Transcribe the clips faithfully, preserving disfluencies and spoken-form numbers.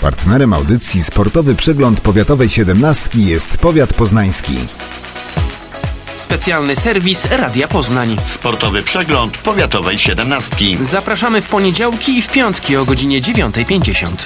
Partnerem audycji Sportowy Przegląd Powiatowej siedemnastki jest Powiat Poznański. Specjalny serwis Radia Poznań. Sportowy Przegląd Powiatowej siedemnastki. Zapraszamy w poniedziałki i w piątki o godzinie dziewiąta pięćdziesiąt.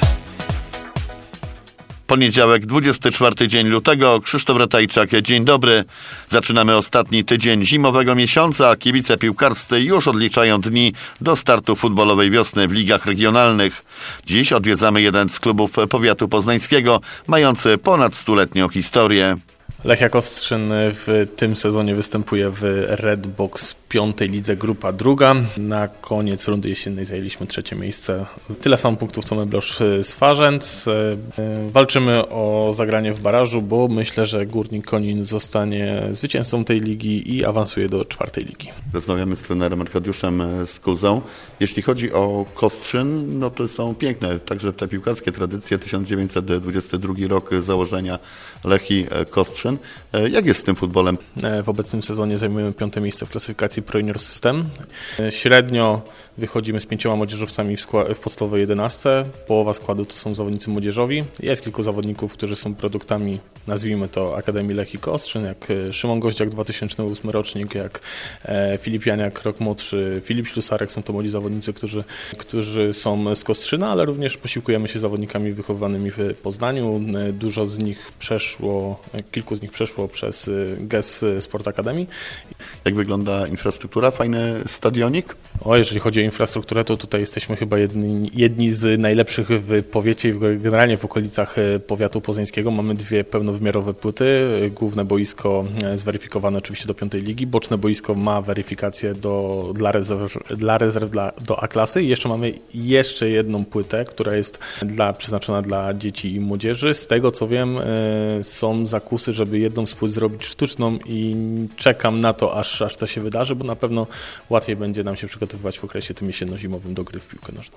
Poniedziałek, dwudziesty czwarty dzień lutego. Krzysztof Ratajczak, dzień dobry. Zaczynamy ostatni tydzień zimowego miesiąca. Kibice piłkarscy już odliczają dni do startu futbolowej wiosny w ligach regionalnych. Dziś odwiedzamy jeden z klubów powiatu poznańskiego, mający ponad stuletnią historię. Lechia Kostrzyn w tym sezonie występuje w Red Box piątej lidze grupa druga. Na koniec rundy jesiennej zajęliśmy trzecie miejsce. Tyle samo punktów co Meblosz Swarzędz. Walczymy o zagranie w barażu, bo myślę, że Górnik Konin zostanie zwycięzcą tej ligi i awansuje do czwartej ligi. Rozmawiamy z trenerem Arkadiuszem Skuzą. Jeśli chodzi o Kostrzyn, no to są piękne także te piłkarskie tradycje. tysiąc dziewięćset dwudziesty drugi rok założenia Lechii Kostrzyn. Jak jest z tym futbolem? W obecnym sezonie zajmujemy piąte miejsce w klasyfikacji Pro Junior System. Średnio wychodzimy z pięcioma młodzieżowcami w, skład- w podstawowej jedenastce. Połowa składu to są zawodnicy młodzieżowi. Jest kilku zawodników, którzy są produktami, nazwijmy to, Akademii Lechii Kostrzyn, jak Szymon Goździak, dwa tysiące ósmy rocznik, jak Filip Janiak, rok młodszy, Filip Ślusarek. Są to młodzi zawodnicy, którzy, którzy są z Kostrzyna, ale również posiłkujemy się zawodnikami wychowanymi w Poznaniu. Dużo z nich przeszło, kilku z nich przeszło przez G E S Sport Academy. Jak wygląda infrastruktura? Fajny stadionik? O, jeżeli chodzi o infrastrukturę, to tutaj jesteśmy chyba jedni, jedni z najlepszych w powiecie i generalnie w okolicach powiatu poznańskiego. Mamy dwie pełnowymiarowe płyty. Główne boisko zweryfikowane oczywiście do piątej ligi. Boczne boisko ma weryfikację do, dla rezerw, dla rezerw dla, do A-klasy. I jeszcze mamy jeszcze jedną płytę, która jest dla, przeznaczona dla dzieci i młodzieży. Z tego co wiem, są zakusy, żeby jedną z płyt zrobić sztuczną i czekam na to, aż, aż to się wydarzy, bo na pewno łatwiej będzie nam się przygotowywać w okresie tym jesienno-zimowym do gry w piłkę nożną.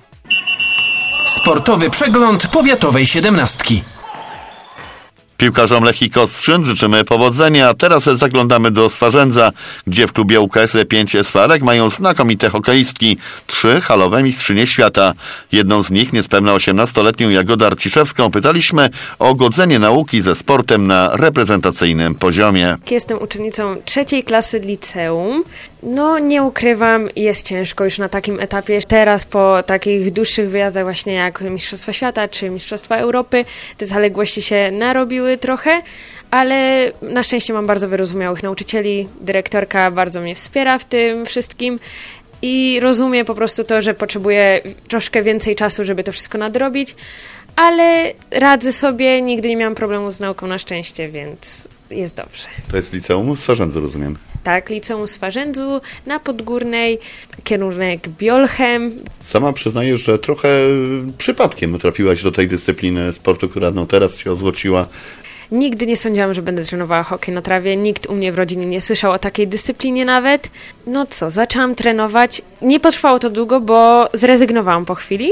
Sportowy Przegląd Powiatowej siedemnastki. Piłkarzom Lechii Kostrzyn życzymy powodzenia. Teraz zaglądamy do Swarzędza, gdzie w klubie U K S pięć Swarek mają znakomite hokeistki, trzy halowe mistrzynie świata. Jedną z nich, niespełna osiemnastoletnią Jagodę Arciszewską, pytaliśmy o godzenie nauki ze sportem na reprezentacyjnym poziomie. Jestem uczennicą trzeciej klasy liceum. No nie ukrywam, jest ciężko już na takim etapie. Teraz po takich dłuższych wyjazdach właśnie jak Mistrzostwa Świata czy Mistrzostwa Europy, te zaległości się narobiły trochę, ale na szczęście mam bardzo wyrozumiałych nauczycieli. Dyrektorka bardzo mnie wspiera w tym wszystkim i rozumie po prostu to, że potrzebuję troszkę więcej czasu, żeby to wszystko nadrobić, ale radzę sobie, nigdy nie miałam problemu z nauką na szczęście, więc jest dobrze. To jest liceum w Swarzędzu, rozumiem? Tak, liceum w Swarzędzu, na Podgórnej, kierunek Biolchem. Sama przyznajesz, że trochę przypadkiem trafiłaś do tej dyscypliny sportu, która no teraz się ozłociła. Nigdy nie sądziłam, że będę trenowała hokej na trawie. Nikt u mnie w rodzinie nie słyszał o takiej dyscyplinie nawet. No co, zaczęłam trenować. Nie potrwało to długo, bo zrezygnowałam po chwili,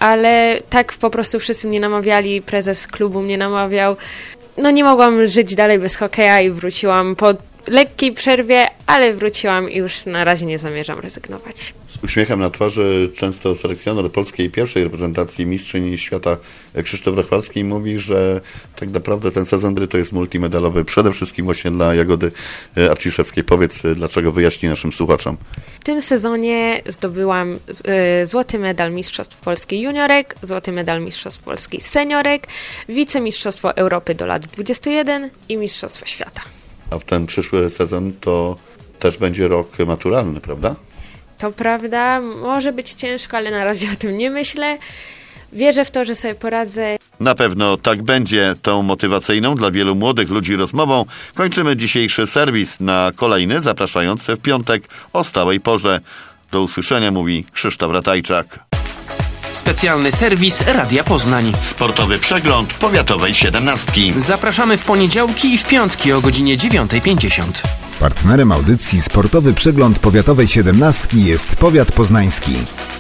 ale tak po prostu wszyscy mnie namawiali, prezes klubu mnie namawiał. No nie mogłam żyć dalej bez hokeja i wróciłam po lekkiej przerwie, ale wróciłam i już na razie nie zamierzam rezygnować. Z uśmiechem na twarzy często selekcjoner polskiej pierwszej reprezentacji mistrzyni świata Krzysztof Rachwalski mówi, że tak naprawdę ten sezon gry to jest multimedalowy, przede wszystkim właśnie dla Jagody Arciszewskiej. Powiedz, dlaczego, wyjaśnij naszym słuchaczom. W tym sezonie zdobyłam y, złoty medal Mistrzostw Polski juniorek, złoty medal Mistrzostw Polski seniorek, wicemistrzostwo Europy do lat dwudziestu jeden i Mistrzostwo Świata. A w ten przyszły sezon to też będzie rok maturalny, prawda? To prawda, może być ciężko, ale na razie o tym nie myślę. Wierzę w to, że sobie poradzę. Na pewno tak będzie. Tą motywacyjną dla wielu młodych ludzi rozmową kończymy dzisiejszy serwis. Na kolejny zapraszając w piątek o stałej porze. Do usłyszenia, mówi Krzysztof Ratajczak. Specjalny serwis Radia Poznań. Sportowy Przegląd Powiatowej siedemnastki. Zapraszamy w poniedziałki i w piątki o godzinie dziewiąta pięćdziesiąt. Partnerem audycji Sportowy Przegląd Powiatowej siedemnastki jest Powiat Poznański.